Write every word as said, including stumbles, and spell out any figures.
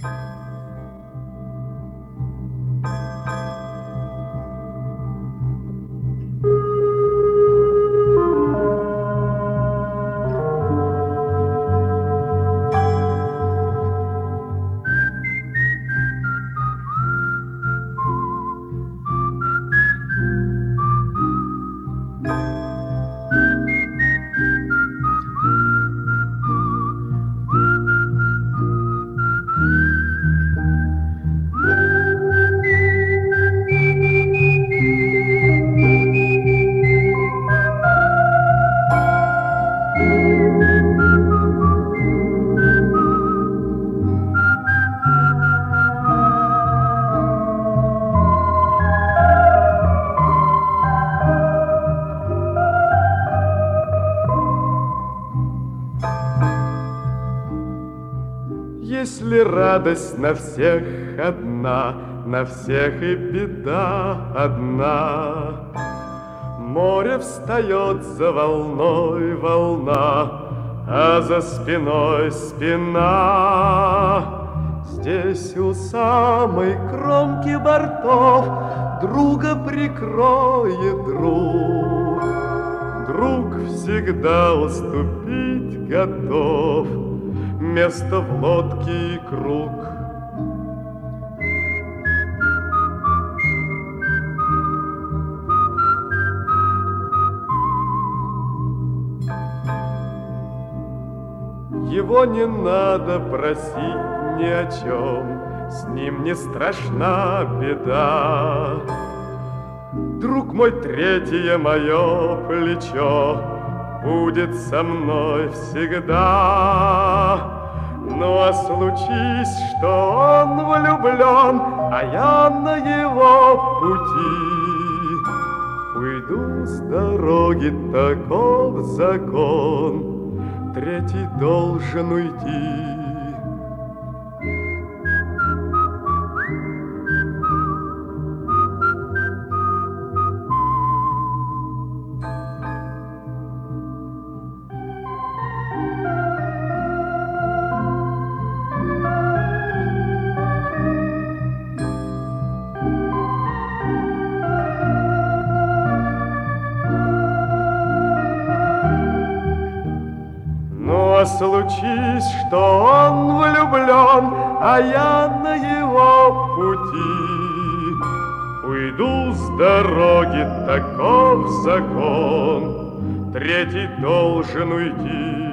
Если радость на всех одна, на всех и беда одна, море встает за волной волна, а за спиной спина. Здесь у самой кромки бортов друга прикроет друг. Друг всегда уступить готов место в лодке и круг. Его не надо просить ни о чем, с ним не страшна беда. Друг мой, третье мое плечо будет со мной всегда. Ну а случись, что он влюблен, а я на его пути, уйду с дороги, таков закон, третий должен уйти. Случись, что он влюблен, а я на его пути, уйду с дороги, таков закон, третий должен уйти.